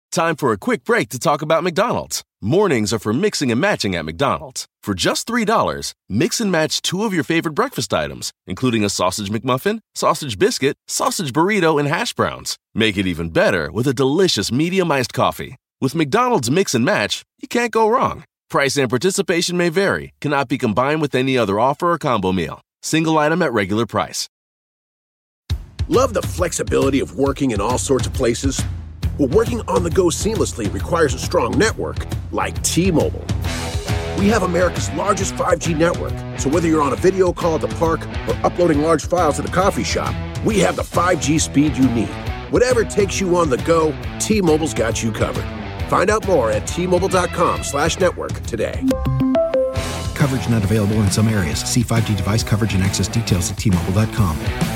Time for a quick break to talk about McDonald's. Mornings are for mixing and matching at McDonald's. For just $3, mix and match 2 of your favorite breakfast items, including a sausage McMuffin, sausage biscuit, sausage burrito, and hash browns. Make it even better with a delicious medium iced coffee. With McDonald's Mix and Match, you can't go wrong. Price and participation may vary, cannot be combined with any other offer or combo meal. Single item at regular price. Love the flexibility of working in all sorts of places? Well, working on the go seamlessly requires a strong network like T-Mobile. We have America's largest 5G network, so whether you're on a video call at the park or uploading large files at a coffee shop, we have the 5G speed you need. Whatever takes you on the go, T-Mobile's got you covered. Find out more at T-Mobile.com/network today. Coverage not available in some areas. See 5G device coverage and access details at T-Mobile.com.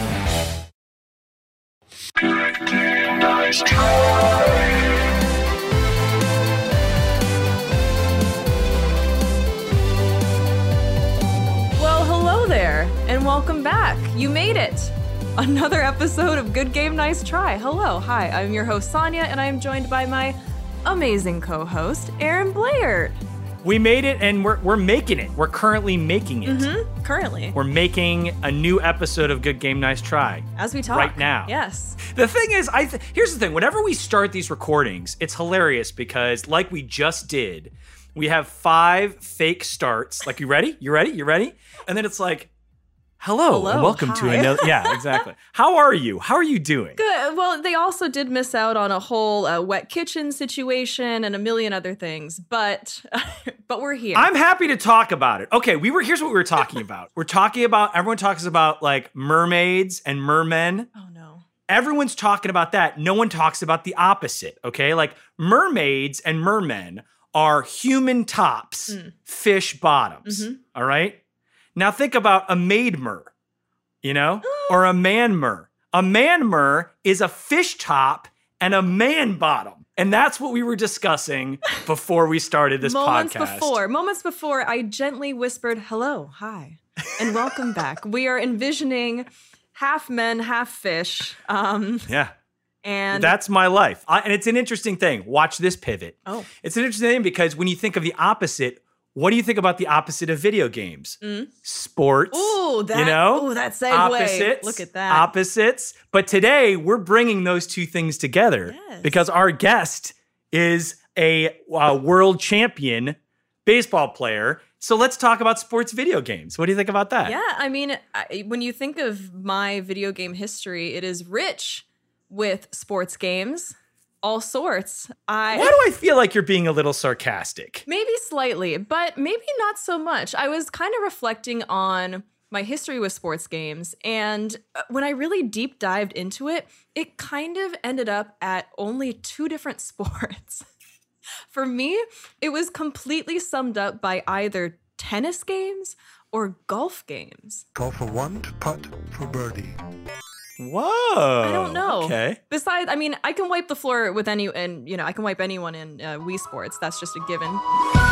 Well, hello there, and welcome back. You made it. Another episode of Good Game, Nice Try. Hello, hi, I'm your host, Sonia, and I am joined by my amazing co-host, Aaron Blair. We made it, and we're making it. We're currently making it. Currently. We're making a new episode of Good Game, Nice Try. As we talk. Right now. Yes. The thing is, here's the thing. Whenever we start these recordings, it's hilarious because, like we just did, we have 5 fake starts. Like, you ready? You ready? You ready? And then it's like, hello and welcome to another. Yeah, exactly. How are you? How are you doing? Good. Well, they also did miss out on a whole wet kitchen situation and a million other things, but we're here. I'm happy to talk about it. Okay, here's what we were talking about. Everyone talks about like mermaids and mermen. Oh no. Everyone's talking about that. No one talks about the opposite, okay? Like mermaids and mermen are human tops, fish bottoms, all right? Now think about a maid mer, or a man mer. A man mer is a fish top and a man bottom. And that's what we were discussing before we started this podcast. Moments before, I gently whispered, hello, hi, and welcome back. We are envisioning half men, half fish. Yeah. And that's my life. And it's an interesting thing. Watch this pivot. Oh. It's an interesting thing because when you think of the opposite, what do you think about the opposite of video games? Sports. Ooh, that segue. Opposites. Look at that. Opposites. But today we're bringing those two things together because our guest is a world champion baseball player. So let's talk about sports video games. What do you think about that? Yeah, I mean, when you think of my video game history, it is rich with sports games. All sorts. Why do I feel like you're being a little sarcastic? Maybe slightly, but maybe not so much. I was kind of reflecting on my history with sports games, and when I really deep dived into it, it kind of ended up at only 2 different sports. For me, it was completely summed up by either tennis games or golf games. Call for 1 to putt for birdie. Whoa. I don't know. Okay. Besides, I mean, I can wipe the floor with I can wipe anyone in Wii Sports. That's just a given. All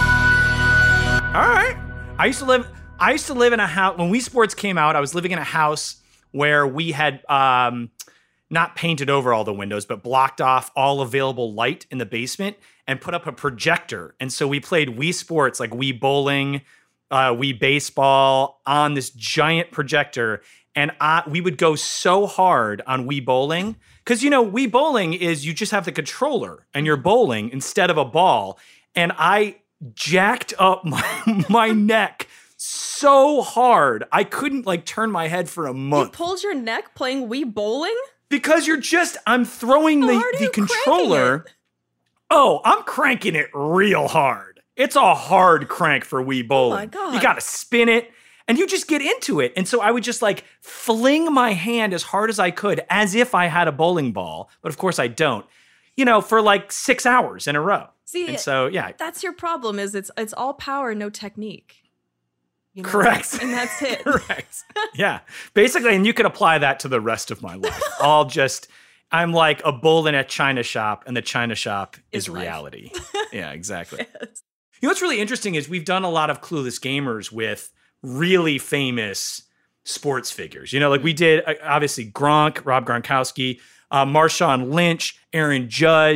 right. I used to live in a house when Wii Sports came out. I was living in a house where we had not painted over all the windows, but blocked off all available light in the basement and put up a projector. And so we played Wii Sports, like Wii Bowling, Wii Baseball on this giant projector. And we would go so hard on Wii Bowling because, Wii Bowling is you just have the controller and you're bowling instead of a ball. And I jacked up my neck so hard, I couldn't turn my head for a month. You pulled your neck playing Wii Bowling? Because I'm throwing the controller. Oh, I'm cranking it real hard. It's a hard crank for Wii Bowling. Oh my God. You got to spin it. And you just get into it. And so I would just fling my hand as hard as I could as if I had a bowling ball. But of course I don't, for 6 hours in a row. See, and so, yeah. That's your problem is it's all power, no technique. Correct. And that's it. Correct. Yeah. Basically, and you could apply that to the rest of my life. I'm like a bull in a china shop and the china shop is reality. Yeah, exactly. Yes. What's really interesting is we've done a lot of Clueless Gamers with really famous sports figures. We did, obviously, Gronk, Rob Gronkowski, Marshawn Lynch, Aaron Judge,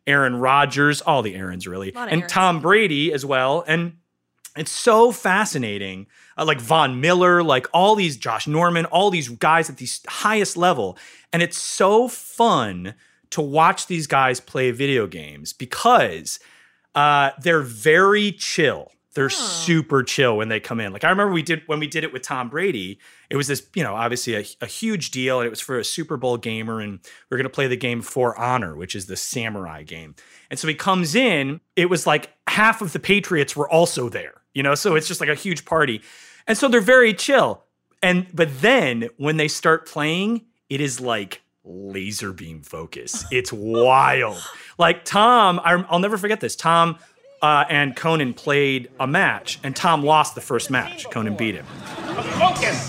Aaron Rodgers, all the Aarons really, and Aarons. Tom Brady as well. And it's so fascinating. Like Von Miller, like all these Josh Norman, all these guys at the highest level. And it's so fun to watch these guys play video games because they're very chill. They're super chill when they come in. Like I remember when we did it with Tom Brady, it was this, obviously a huge deal, and it was for a Super Bowl gamer, and we're going to play the game For Honor, which is the samurai game. And so he comes in, it was like half of the Patriots were also there, so it's just like a huge party. And so they're very chill. But then when they start playing, it is like laser beam focus. It's wild. Like Tom, I'll never forget this. Tom and Conan played a match, and Tom lost the first match. Conan beat him. Focus!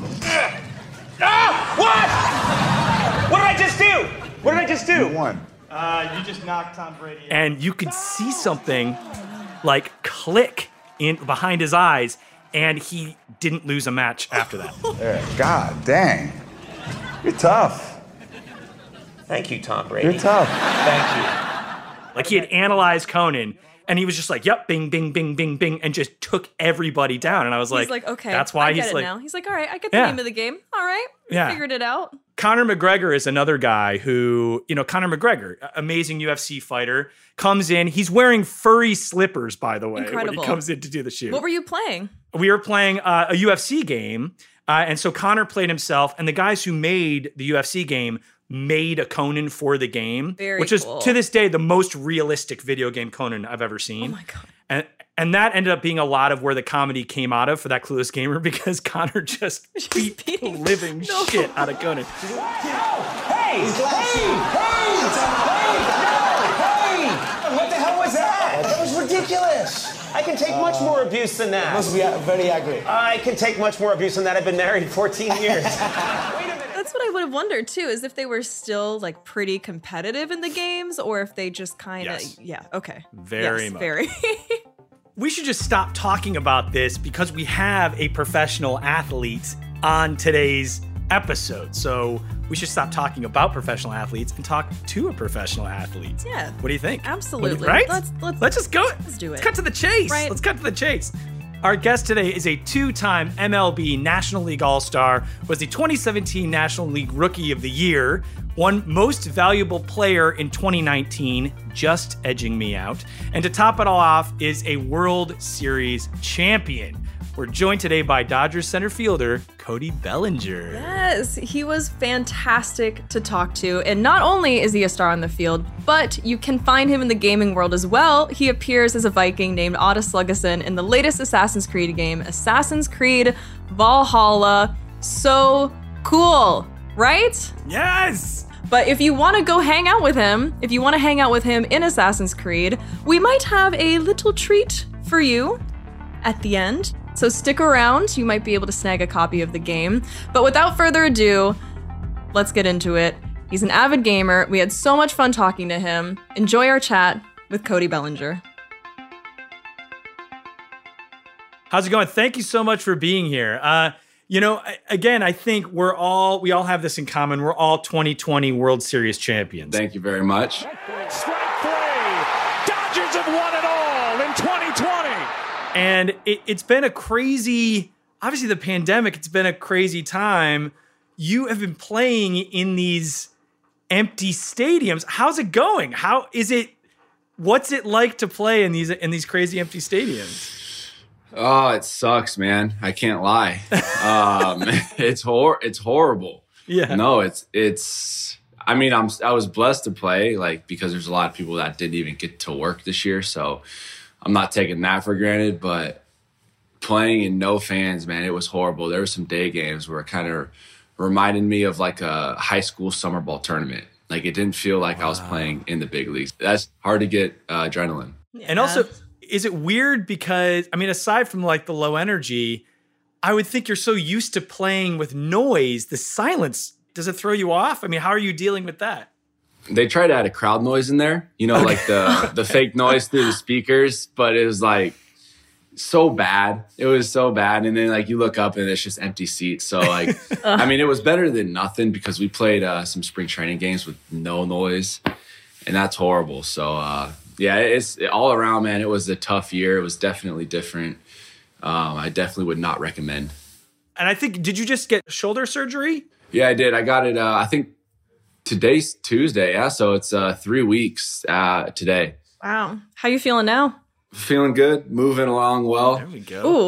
What? What did I just do? What did I just do? You won. You just knocked Tom Brady out. And you could see something like click in behind his eyes, and he didn't lose a match after that. God dang. You're tough. Thank you, Tom Brady. You're tough. Thank you. Like he had analyzed Conan, and he was just like, yep, bing, bing, bing, bing, bing, and just took everybody down. And I was He's like, okay, that's why I get he's it like, now. He's like, all right, I get the Yeah. name of the game. All right, Yeah. figured it out. Conor McGregor is another guy who, Conor McGregor, amazing UFC fighter, comes in. He's wearing furry slippers, by the way, Incredible. when he comes in to do the shoot. What were you playing? We were playing a UFC game, and so Conor played himself, and the guys who made the UFC game made a Conan for the game, Very which is cool. to this day the most realistic video game Conan I've ever seen. Oh my God. And that ended up being a lot of where the comedy came out of for that Clueless Gamer, because Conor just beat the beating- living shit out of Conan. Hey! What the hell was that? That was ridiculous. I can take much more abuse than that. Must be very angry. I can take much more abuse than that. I've been married 14 years. Wait a minute. That's what I would have wondered too, is if they were still like pretty competitive in the games, or if they just kind of, Yes. yeah, okay. Very Yes, much. Very. We should just stop talking about this because we have a professional athlete on today's episode. So we should stop talking about professional athletes and talk to a professional athlete. Yeah. What do you think? Absolutely. Right? Let's just go. let's do it. Let's cut to the chase. Right. Let's cut to the chase. Our guest today is a two-time MLB National League All-Star, was the 2017 National League Rookie of the Year, won Most Valuable Player in 2019, just edging me out, and to top it all off is a World Series champion. We're joined today by Dodgers center fielder Cody Bellinger. Yes, he was fantastic to talk to. And not only is he a star on the field, but you can find him in the gaming world as well. He appears as a Viking named Otto Sluggason in the latest Assassin's Creed game, Assassin's Creed Valhalla. So cool, right? Yes! But if you want to go hang out with him, if you want to hang out with him in Assassin's Creed, we might have a little treat for you at the end. So stick around, you might be able to snag a copy of the game. But without further ado, let's get into it. He's an avid gamer. We had so much fun talking to him. Enjoy our chat with Cody Bellinger. How's it going? Thank you so much for being here. Again, I think we all have this in common. We're all 2020 World Series champions. Thank you very much. Strike three. Dodgers have won it all in 2020. And it's been a crazy, obviously the pandemic, it's been a crazy time. You have been playing in these empty stadiums. How's it going? What's it like to play in these crazy empty stadiums? Oh, it sucks, man. I can't lie. It's horrible. Yeah. No, I mean, I was blessed to play, like, because there's a lot of people that didn't even get to work this year, so I'm not taking that for granted, but playing in no fans, man, it was horrible. There were some day games where it kind of reminded me of like a high school summer ball tournament. Like, it didn't feel like I was playing in the big leagues. That's hard to get adrenaline. Yeah. And also, is it weird because, I mean, aside from like the low energy, I would think you're so used to playing with noise, the silence, does it throw you off? I mean, how are you dealing with that? They tried to add a crowd noise in there, like the fake noise through the speakers, but it was like so bad. It was so bad. And then like you look up and it's just empty seats. So like, I mean, it was better than nothing because we played some spring training games with no noise. and that's horrible. So yeah, it's all around, man. It was a tough year. It was definitely different. I definitely would not recommend. And I think, did you just get shoulder surgery? Yeah, I did. I got it. I think today's Tuesday. Yeah, so it's 3 weeks today. Wow. How you feeling now? Feeling good. Moving along well. There we go. Ooh.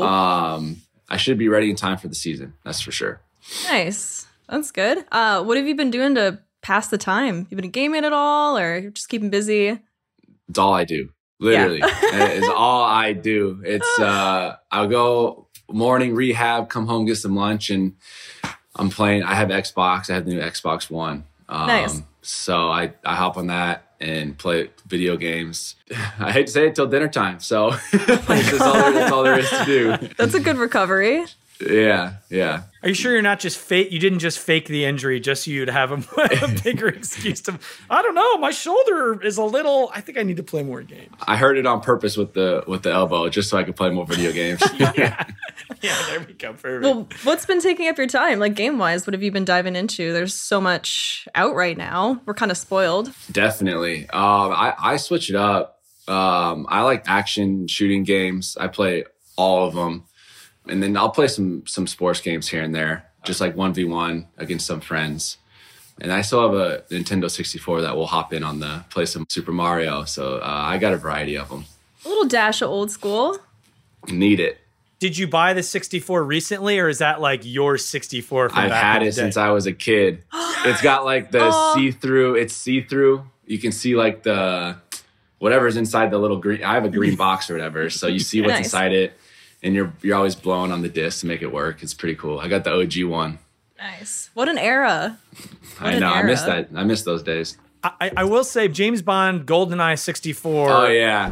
I should be ready in time for the season. That's for sure. Nice. That's good. What have you been doing to pass the time? You been gaming at all, or just keeping busy? It's all I do. Literally. It's all I do. It's I'll go morning rehab, come home, get some lunch, and I'm playing. I have Xbox. I have the new Xbox One. Nice. So I hop on that and play video games. I hate to say it, till dinner time. So that's all there is to do. That's a good recovery. Yeah. Are you sure you're not just fake? You didn't just fake the injury just so you'd have a bigger excuse to, I don't know, my shoulder is a little, I think I need to play more games. I heard it on purpose with the elbow just so I could play more video games. Yeah, there we go. Perfect. Well, what's been taking up your time? Like game-wise, what have you been diving into? There's so much out right now. We're kind of spoiled. Definitely. I switch it up. I like action shooting games. I play all of them. And then I'll play some sports games here and there, just like 1v1 against some friends. And I still have a Nintendo 64 that will hop in on play some Super Mario. So I got a variety of them. A little dash of old school. Need it. Did you buy the 64 recently, or is that like your 64 from I've back had in the it day? since I was a kid. It's got like the see-through. It's see-through. You can see like the whatever's inside the little green. I have a green box or whatever, so you see what's Nice. inside it. And you're always blowing on the disc to make it work. It's pretty cool. I got the OG one. Nice. What an era. I know. I miss that. I miss those days. I will say James Bond GoldenEye 64. Oh, yeah.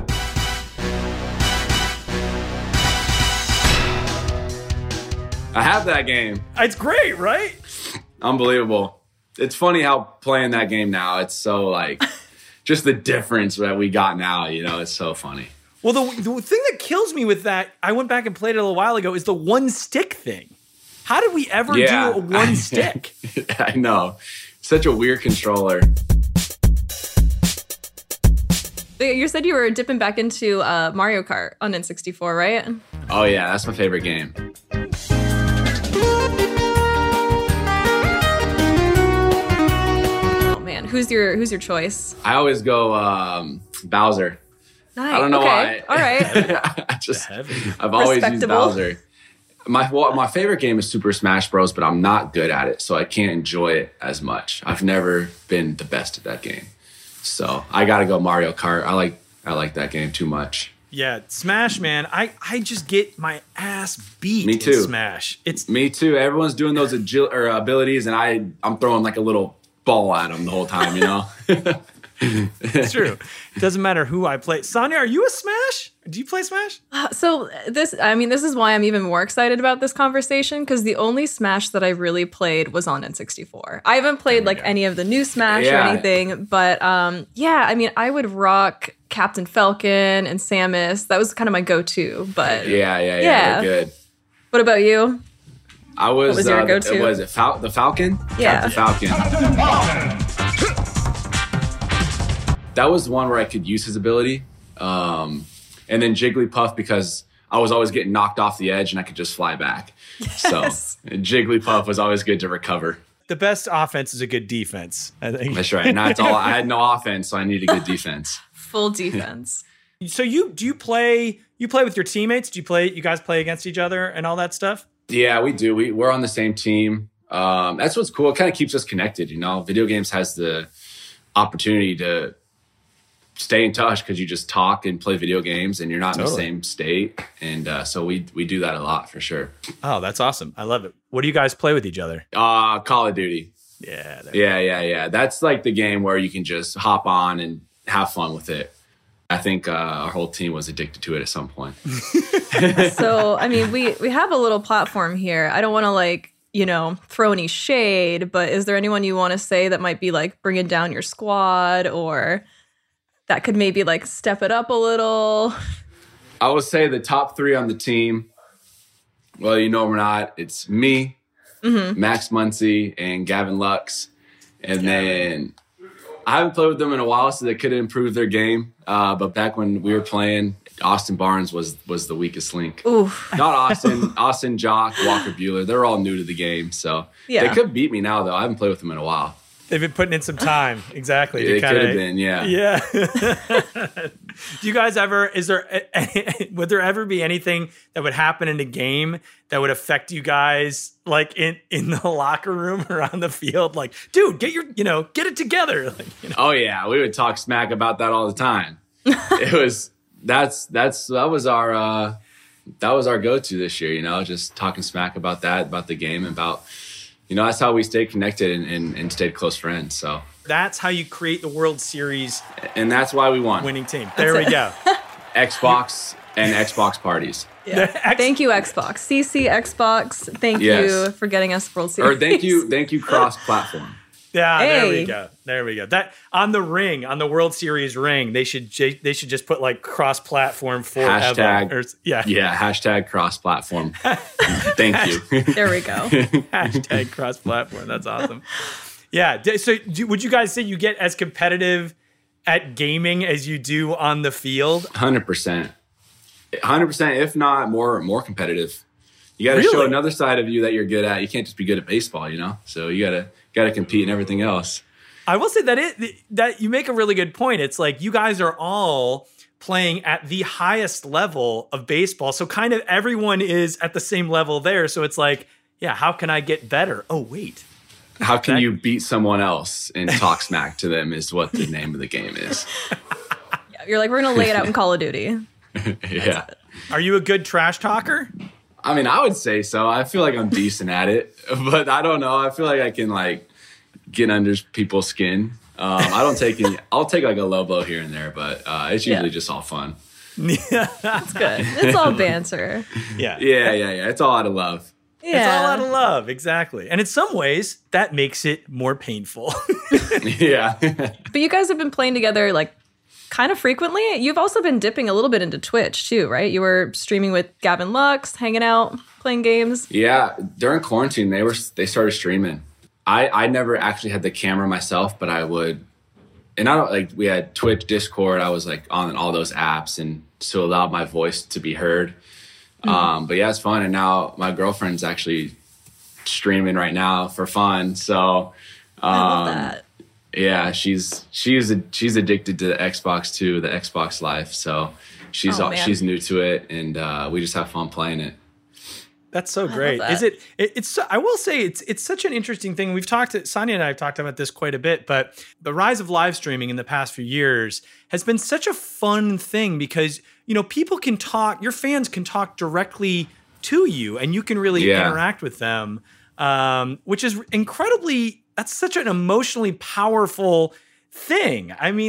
I have that game. It's great, right? Unbelievable. It's funny how playing that game now, it's so like, just the difference that we got now, it's so funny. Well, the thing that kills me with that, I went back and played it a little while ago, is the one stick thing. How did we ever do a one stick? I know. Such a weird controller. You said you were dipping back into Mario Kart on N64, right? Oh, yeah. That's my favorite game. Oh, man. Who's your choice? I always go Bowser. Nice. I don't know why. All right. I've always used Bowser. My favorite game is Super Smash Bros, but I'm not good at it, so I can't enjoy it as much. I've never been the best at that game. So I gotta go Mario Kart. I like that game too much. Yeah, Smash, man. I just get my ass beat. Me too. In Smash. Me too. Everyone's doing those abilities, and I'm throwing like a little ball at them the whole time. It's true. It doesn't matter who I play. Sonia, are you a Smash? Do you play Smash? So this is why I'm even more excited about this conversation, because the only Smash that I really played was on N64. I haven't played like any of the new Smash or anything, but I would rock Captain Falcon and Samus. That was kind of my go-to. But yeah, they're good. What about you? What was your go-to? Was it the Falcon? Yeah. Captain Falcon. That was the one where I could use his ability. And then Jigglypuff, because I was always getting knocked off the edge and I could just fly back. Yes. So Jigglypuff was always good to recover. The best offense is a good defense, I think. That's right. That's all. I had no offense, so I needed good defense. Full defense. So do you play with your teammates? You guys play against each other and all that stuff? Yeah, we do. We're on the same team. That's what's cool. It kind of keeps us connected. Video games has the opportunity to stay in touch because you just talk and play video games and you're not in the same state. And so we do that a lot for sure. Oh, that's awesome. I love it. What do you guys play with each other? Call of Duty. Yeah. Yeah. That's like the game where you can just hop on and have fun with it. I think our whole team was addicted to it at some point. So, we have a little platform here. I don't want to throw any shade, but is there anyone you want to say that might be like bringing down your squad, or that could maybe like step it up a little? I would say the top three on the team, well, or not, it's me, Max Muncy, and Gavin Lux. And then I haven't played with them in a while, so they could improve their game. But back when we were playing, Austin Barnes was the weakest link. Oof. Not Austin, Jock, Walker Buehler. They're all new to the game, so they could beat me now, though. I haven't played with them in a while. They've been putting in some time. Exactly. It could have been, yeah. Yeah. Do you guys ever, would there ever be anything that would happen in a game that would affect you guys, like in the locker room or on the field? Like, dude, get it together. Like, Oh yeah, we would talk smack about that all the time. That was our go-to this year, just talking smack about the game, about, that's how we stayed connected and stayed close friends. So that's how you create the World Series. And that's why we won. Winning team. There we go. Xbox and Xbox parties. Yeah. Thank you, Xbox. CC Xbox. Thank you for getting us World Series. Or thank you cross-platform. Yeah, there we go. That on the World Series ring, they should just put like cross-platform forever. Hashtag cross-platform. Thank you. There we go. Hashtag cross-platform. That's awesome. Yeah. So would you guys say you get as competitive at gaming as you do on the field? 100%. 100%, if not more competitive. You got to show another side of you that you're good at. You can't just be good at baseball, So you got to compete in everything else. I will say that you make a really good point. It's like you guys are all playing at the highest level of baseball. So kind of everyone is at the same level there. So it's like, how can I get better? Oh, wait. How can you beat someone else and talk smack to them is what the name of the game is. You're like, we're going to lay it out in Call of Duty. Yeah. Are you a good trash talker? I mean, I would say so. I feel like I'm decent at it, but I don't know. I feel like I can get under people's skin. I'll take like a low blow here and there, but it's usually just all fun. Yeah, that's good. It's all banter. Yeah. It's all out of love. Yeah. It's all out of love, exactly. And in some ways, that makes it more painful. Yeah. But you guys have been playing together kind of frequently. You've also been dipping a little bit into Twitch too, right? You were streaming with Gavin Lux, hanging out, playing games. Yeah, during quarantine, they started streaming. I never actually had the camera myself, but I would. And I don't we had Twitch, Discord. I was on all those apps and so allowed my voice to be heard. But yeah, it's fun. And now my girlfriend's actually streaming right now for fun. So I love that. Yeah, she's addicted to the Xbox too, the Xbox life. So she's new to it, and we just have fun playing it. That's so great. Is it's I will say it's such an interesting thing. Sonia and I have talked about this quite a bit, but the rise of live streaming in the past few years has been such a fun thing because, people can talk, your fans can talk directly to you and you can really interact with them, which is that's such an emotionally powerful thing. I mean,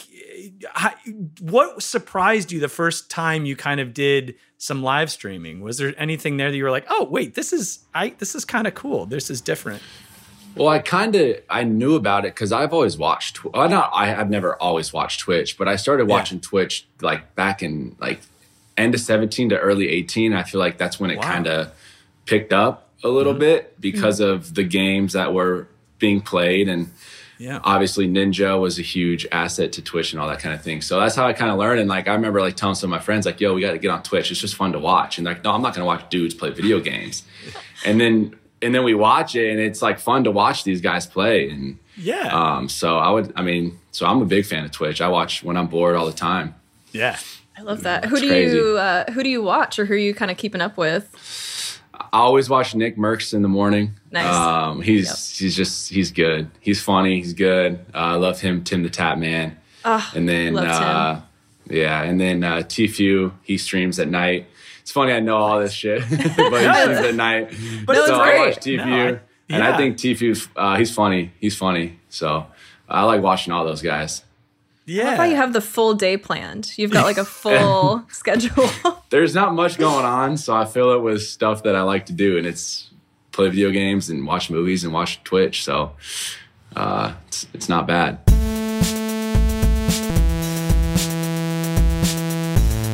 what surprised you the first time you kind of did some live streaming? Was there anything there that you were like, oh, wait, this is kind of cool. This is different. Well, I knew about it because I've always watched. I've never always watched Twitch, but I started watching Twitch back in end of 17 to early 18. I feel like that's when it kind of picked up a little bit because of the games that were being played, and obviously Ninja was a huge asset to Twitch and all that kind of thing. So that's how I kind of learned. And I remember telling some of my friends yo, we got to get on Twitch. It's just fun to watch. And they're like, no, I'm not going to watch dudes play video games. And then we watch it, and it's fun to watch these guys play. And so I'm a big fan of Twitch. I watch when I'm bored all the time. Yeah, I love that. Who do you watch, or who are you kind of keeping up with? I always watch Nick Merckx in the morning. Nice. He's good. He's funny. He's good. I love him. Tim the Tap Man. And then Tfue, he streams at night. It's funny, I know all this shit, but he streams at night. But so I watch Tfue, and I think Tfue's he's funny. He's funny. So I like watching all those guys. Yeah. I love how you have the full day planned. You've got a full schedule. There's not much going on, so I fill it with stuff that I like to do, and it's play video games and watch movies and watch Twitch. So it's not bad.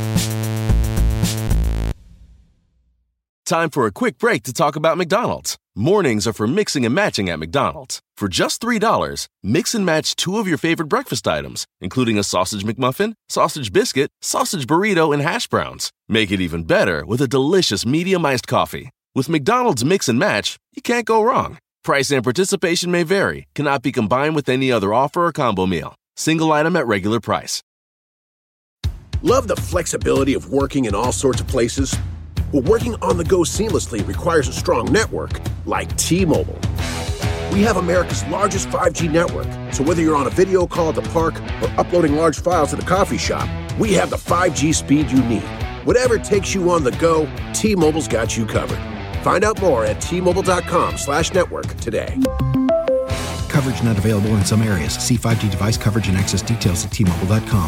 Time for a quick break to talk about McDonald's. Mornings are for mixing and matching at McDonald's. For just $3, mix and match 2 of your favorite breakfast items, including a sausage McMuffin, sausage biscuit, sausage burrito, and hash browns. Make it even better with a delicious medium iced coffee. With McDonald's Mix and Match, you can't go wrong. Price and participation may vary, cannot be combined with any other offer or combo meal. Single item at regular price. Love the flexibility of working in all sorts of places? Well, working on the go seamlessly requires a strong network like T-Mobile. We have America's largest 5G network, so whether you're on a video call at the park or uploading large files at a coffee shop, we have the 5G speed you need. Whatever takes you on the go, T-Mobile's got you covered. Find out more at T-Mobile.com/network today. Coverage not available in some areas. See 5G device coverage and access details at T-Mobile.com.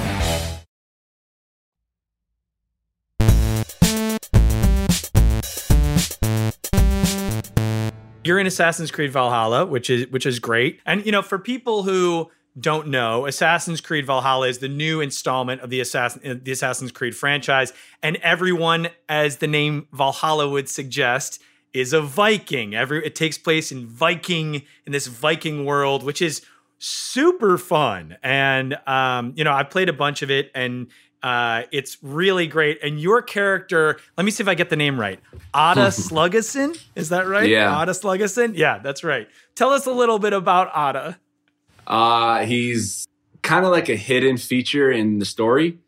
You're in Assassin's Creed Valhalla, which is great. And, you know, for people who don't know, Assassin's Creed Valhalla is the new installment of the Assassin's Creed franchise. And everyone, as the name Valhalla would suggest, is a Viking. It takes place in this Viking world, which is super fun. And, you know, I played a bunch of it, and it's really great. And your character, let me see if I get the name right. Otta Sluggason? Is that right? Yeah. Otta Sluggason? Yeah, that's right. Tell us a little bit about Otta. He's kind of like a hidden feature in the story.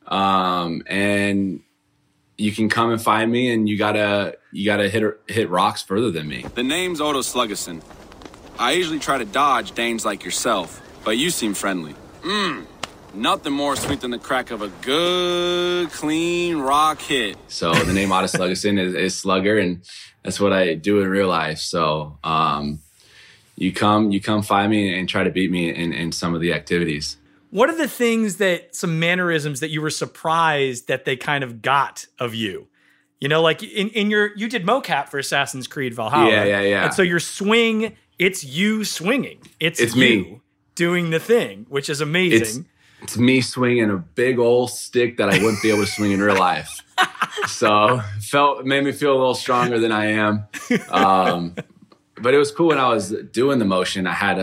And you can come and find me, and you gotta hit rocks further than me. The name's Otta Sluggason. I usually try to dodge Danes like yourself, but you seem friendly. Nothing more sweet than the crack of a good, clean rock hit. So the name Otta Sluggason is Slugger, and that's what I do in real life. So you come find me and try to beat me in some of the activities. What are the things some mannerisms that you were surprised that they kind of got of you? You know, like you did mocap for Assassin's Creed Valhalla. Yeah. And so your swing, it's you swinging. It's you me doing the thing, which is amazing. It's me swinging a big old stick that I wouldn't be able to swing in real life. So made me feel a little stronger than I am. But it was cool when I was doing the motion. I had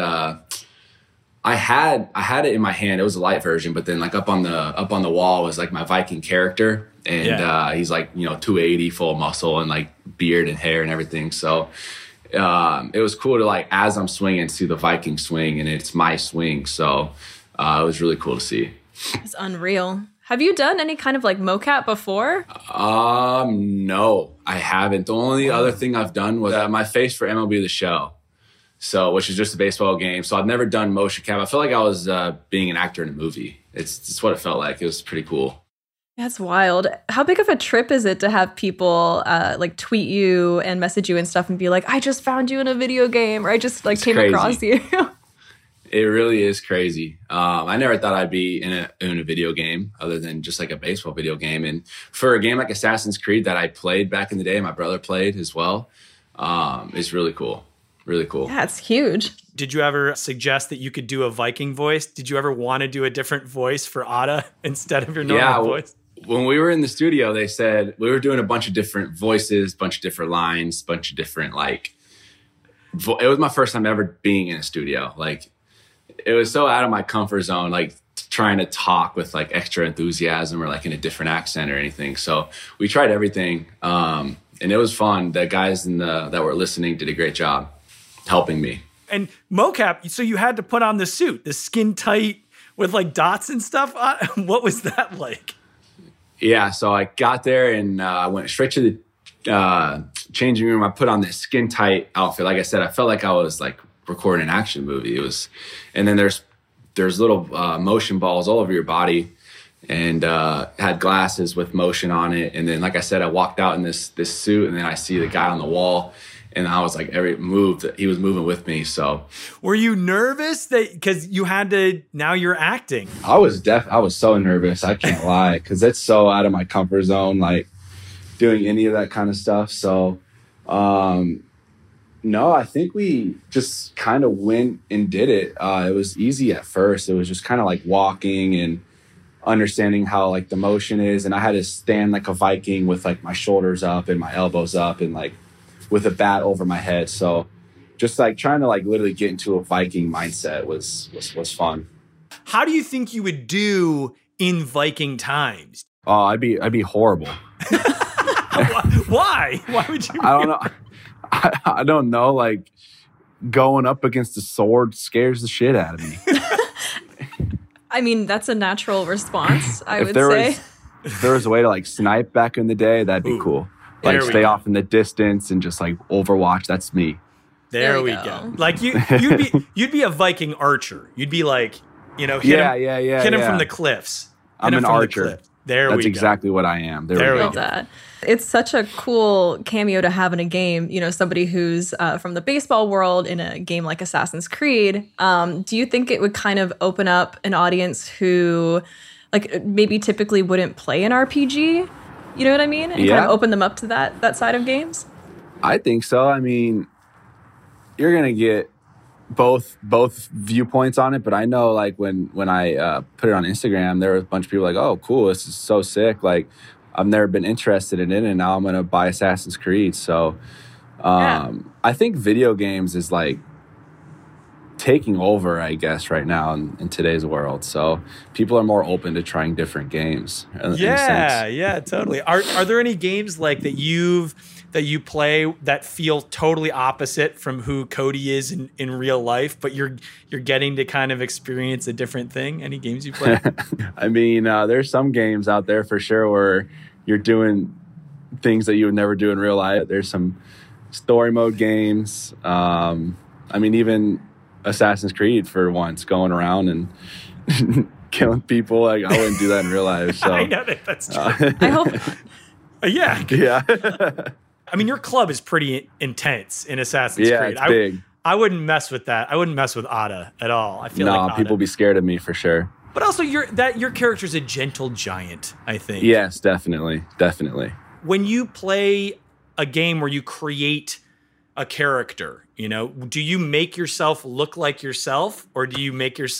it in my hand. It was a light version, but then like up on the wall was like my Viking character, and he's like, you know, 280, full of muscle and like beard and hair and everything. So it was cool to, like, as I'm swinging, see the Viking swing, and it's my swing. So it was really cool to see. It's unreal. Have you done any kind of like mocap before? No, I haven't. The only other thing I've done was my face for MLB The Show. So, which is just a baseball game. So I've never done motion cap. I feel like I was being an actor in a movie. It's what it felt like. It was pretty cool. That's wild. How big of a trip is it to have people like tweet you and message you and stuff and be like, I just found you in a video game, or I just like came across you? It really is crazy. I never thought I'd be in a video game other than just like a baseball video game. And for a game like Assassin's Creed that I played back in the day, my brother played as well, it's really cool. Really cool. Yeah, it's huge. Did you ever suggest that you could do a Viking voice? Did you ever want to do a different voice for Otta instead of your normal voice? When we were in the studio, they said we were doing a bunch of different voices, bunch of different lines, bunch of different it was my first time ever being in a studio. Like, it was so out of my comfort zone, like trying to talk with like extra enthusiasm or like in a different accent or anything. So we tried everything, and it was fun. The guys that were listening did a great job helping me. And mocap, so you had to put on the suit, the skin tight with like dots and stuff on. What was that like? Yeah, so I got there and I went straight to the changing room. I put on this skin tight outfit. Like I said, I felt like I was like recording an action movie. And then there's little motion balls all over your body, and had glasses with motion on it. And then, like I said, I walked out in this suit, and then I see the guy on the wall. And I was like, every move that he was moving with me. So, were you nervous because you had to? Now you're acting. I was so nervous. I can't lie, because it's so out of my comfort zone, like doing any of that kind of stuff. So, no, I think we just kind of went and did it. It was easy at first. It was just kind of like walking and understanding how like the motion is, and I had to stand like a Viking with like my shoulders up and my elbows up and like with a bat over my head. So just like trying to like literally get into a Viking mindset was fun. How do you think you would do in Viking times? Oh, I'd be horrible. Why? Why would you? I don't know. I don't know. Like going up against the sword scares the shit out of me. I mean, that's a natural response, I would say. If there was a way to like snipe back in the day, that'd be cool. Like stay off in the distance and just like Overwatch. That's me. There we go. Like you'd be a Viking archer. You'd be like, hit him from the cliffs. I'm an archer. That's exactly what I am. There we go. It's such a cool cameo to have in a game, somebody who's from the baseball world in a game like Assassin's Creed. Do you think it would kind of open up an audience who like maybe typically wouldn't play an RPG? You know what I mean? And kind of open them up to that side of games? I think so. I mean, you're going to get both viewpoints on it, but I know like when I put it on Instagram, there was a bunch of people like, oh, cool, this is so sick. Like, I've never been interested in it, and now I'm going to buy Assassin's Creed. So I think video games is like taking over, I guess, right now in today's world. So people are more open to trying different games. Yeah, totally. Are there any games like that you play that feel totally opposite from who Cody is in real life, but you're getting to kind of experience a different thing? Any games you play? I mean, there's some games out there for sure where you're doing things that you would never do in real life. There's some story mode games. I mean, even Assassin's Creed for once, going around and killing people. Like, I wouldn't do that in real life. So I know that's true. I hope. Yeah. I mean, your club is pretty intense in Assassin's Creed. It's big. I wouldn't mess with that. I wouldn't mess with Ada at all. I feel like people be scared of me for sure. But also, your character's a gentle giant, I think. Yes, definitely. When you play a game where you create a character, do you make yourself look like yourself, or do you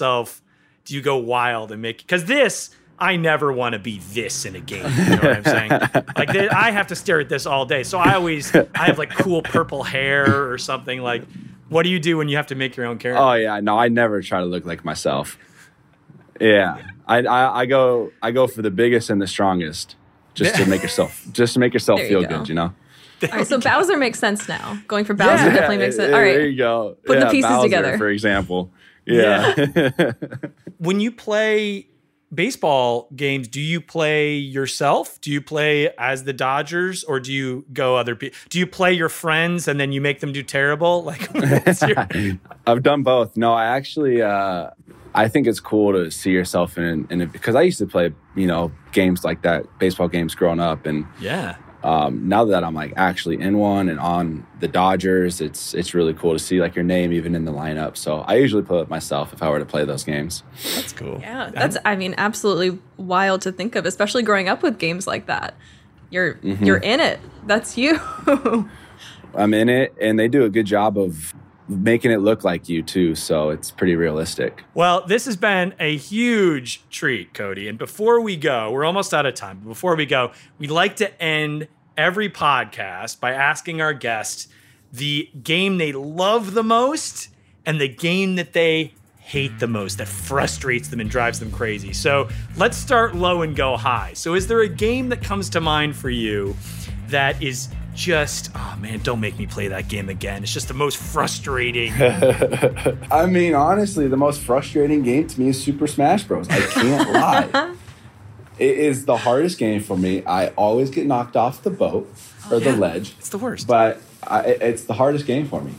go wild and make? Because I never want to be this in a game. You know what I'm saying? Like, I have to stare at this all day. So I have like cool purple hair or something. Like, what do you do when you have to make your own character? Oh yeah, no, I never try to look like myself. Yeah, I go for the biggest and the strongest, just to make yourself feel good. All right, so Bowser makes sense now. Going for Bowser definitely makes sense. All right, there you go. Put the pieces Bowser, together. For example, yeah. When you play baseball games, do you play yourself? Do you play as the Dodgers, or do you go other people? Do you play your friends and then you make them do terrible? Like, I've done both. No, I actually, I think it's cool to see yourself in it, because I used to play, games like that, baseball games growing up, and now that I'm like actually in one and on the Dodgers, it's really cool to see like your name even in the lineup. So I usually play it myself if I were to play those games. That's cool. Yeah, that's absolutely wild to think of, especially growing up with games like that. You're in it. That's you. I'm in it, and they do a good job of making it look like you too, so it's pretty realistic. Well, this has been a huge treat, Cody. And before we go, we're almost out of time. But before we go, we'd like to end every podcast by asking our guests the game they love the most and the game that they hate the most, that frustrates them and drives them crazy. So let's start low and go high. So is there a game that comes to mind for you that is just, oh man, don't make me play that game again? It's just the most frustrating. I mean, honestly, the most frustrating game to me is Super Smash Bros. I can't lie. It is the hardest game for me. I always get knocked off the boat or the ledge. It's the worst. But it's the hardest game for me.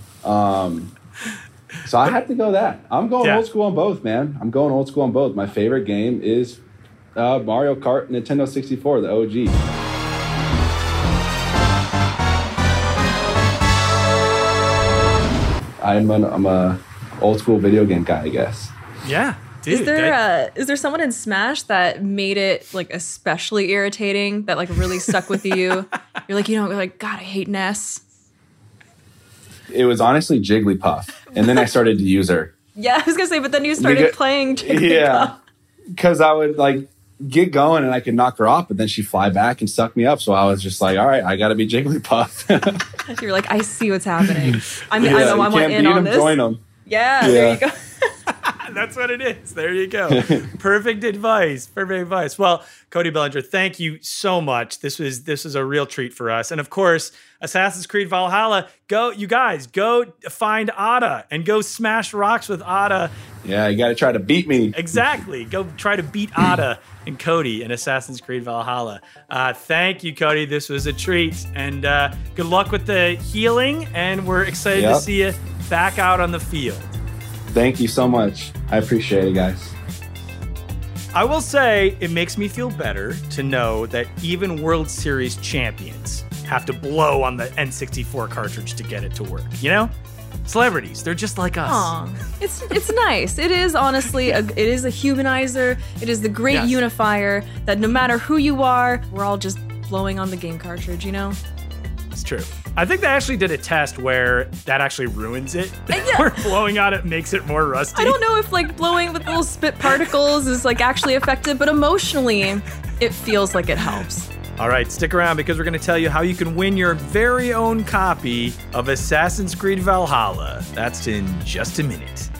So I have to go that. I'm going old school on both, man. I'm going old school on both. My favorite game is Mario Kart Nintendo 64, the OG. I'm a old school video game guy, I guess. Yeah, dude. Is there someone in Smash that made it like especially irritating, that like really stuck with you? You're like, God, I hate Ness. It was honestly Jigglypuff, and then I started to use her. Yeah, I was gonna say, but then you started playing Jigglypuff. Yeah, because I would like get going and I could knock her off, but then she'd fly back and suck me up. So I was just like, all right, I got to be Jigglypuff. You're like, I see what's happening. I want in on this. Join them. Yeah, there you go. That's what it is. There you go. Perfect advice. Perfect advice. Well, Cody Bellinger, thank you so much. This was a real treat for us. And of course, Assassin's Creed Valhalla, go find Ada and go smash rocks with Ada. Yeah, you got to try to beat me. Exactly. Go try to beat Ada and Cody in Assassin's Creed Valhalla. Thank you, Cody. This was a treat. And good luck with the healing. And we're excited to see you back out on the field. Thank you so much. I appreciate it, guys. I will say it makes me feel better to know that even World Series champions have to blow on the N64 cartridge to get it to work. You know? Celebrities, they're just like us. Aww. It's nice. It is honestly, it is a humanizer. It is the great unifier that no matter who you are, we're all just blowing on the game cartridge, you know? It's true. I think they actually did a test where that actually ruins it. Where blowing on it makes it more rusty. I don't know if like blowing with little spit particles is like actually effective, but emotionally, it feels like it helps. All right, stick around because we're going to tell you how you can win your very own copy of Assassin's Creed Valhalla. That's in just a minute.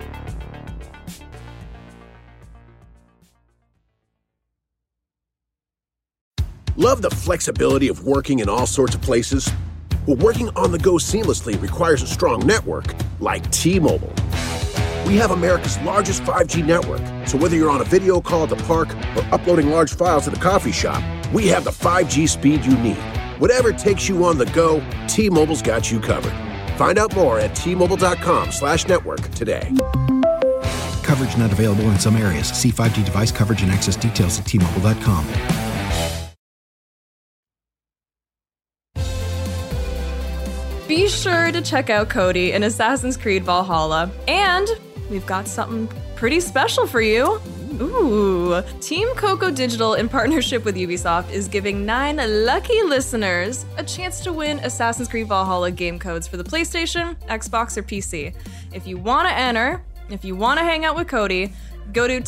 Love the flexibility of working in all sorts of places? Well, working on the go seamlessly requires a strong network like T-Mobile. We have America's largest 5G network, so whether you're on a video call at the park or uploading large files at the coffee shop, we have the 5G speed you need. Whatever takes you on the go, T-Mobile's got you covered. Find out more at T-Mobile.com/network today. Coverage not available in some areas. See 5G device coverage and access details at T-Mobile.com. Be sure to check out Cody in Assassin's Creed Valhalla. And we've got something pretty special for you. Ooh. Team Coco Digital, in partnership with Ubisoft, is giving 9 lucky listeners a chance to win Assassin's Creed Valhalla game codes for the PlayStation, Xbox, or PC. If you want to enter, if you want to hang out with Cody, go to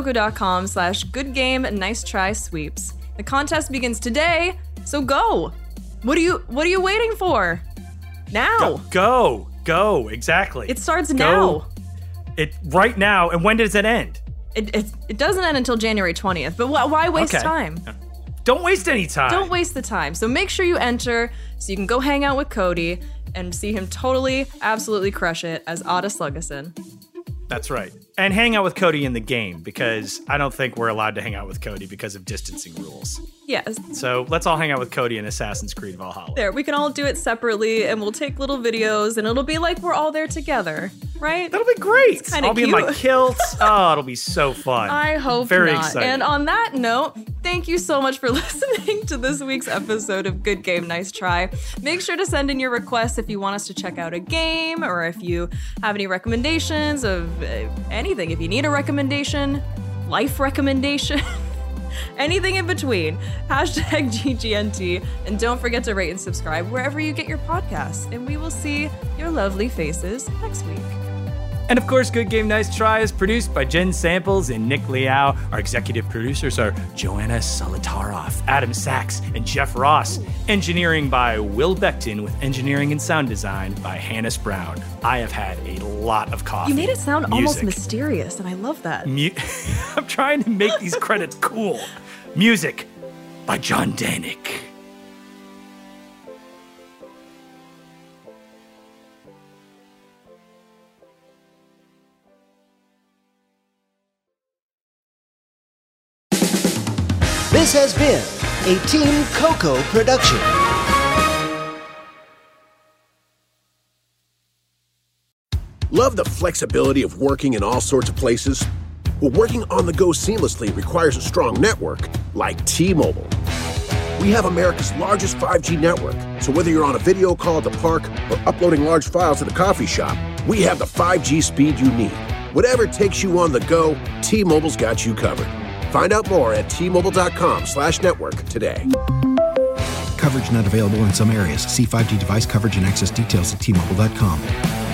teamcoco.com/goodgame-nice-try-sweeps. The contest begins today, so go. What are you waiting for? Now. Go. Exactly. It starts now. Right now. And when does it end? It doesn't end until January 20th, but why waste time? Don't waste any time. Don't waste the time. So make sure you enter so you can go hang out with Cody and see him totally, absolutely crush it as Ada Sluggason. That's right. And hang out with Cody in the game, because I don't think we're allowed to hang out with Cody because of distancing rules. Yes. So let's all hang out with Cody in Assassin's Creed Valhalla. There, we can all do it separately, and we'll take little videos, and it'll be like we're all there together, right? That'll be great. It's kinda I'll be in my kilt. Oh, it'll be so fun. I hope Very not. excited. And on that note, thank you so much for listening to this week's episode of Good Game, Nice Try. Make sure to send in your requests if you want us to check out a game, or if you have any recommendations of anything. If you need a recommendation, life recommendation, anything in between, #GGNT, and don't forget to rate and subscribe wherever you get your podcasts, and we will see your lovely faces next week. And of course, Good Game Nice Try is produced by Jen Samples and Nick Liao. Our executive producers are Joanna Solitaroff, Adam Sachs, and Jeff Ross. Engineering by Will Beckton, with engineering and sound design by Hannes Brown. I have had a lot of coffee. You made it sound almost mysterious, and I love that. I'm trying to make these credits cool. Music by John Danik. This has been a Team Coco production. Love the flexibility of working in all sorts of places? Well, working on the go seamlessly requires a strong network like T-Mobile. We have America's largest 5G network, so whether you're on a video call at the park or uploading large files at the coffee shop, we have the 5G speed you need. Whatever takes you on the go, T-Mobile's got you covered. Find out more at T-Mobile.com/network today. Coverage not available in some areas. See 5G device coverage and access details at T-Mobile.com.